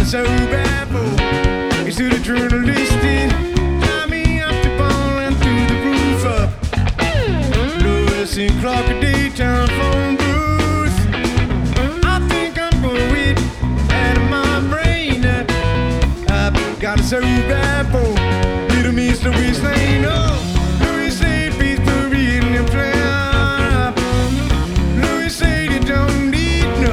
so bad boy. It's to the journalistic. Got me up the ball and through the roof up. Lewis and Clark a daytime phone booth. I think I'm gonna read out of my brain. I've got a so bad boy. Little Mr. Whistling. Oh.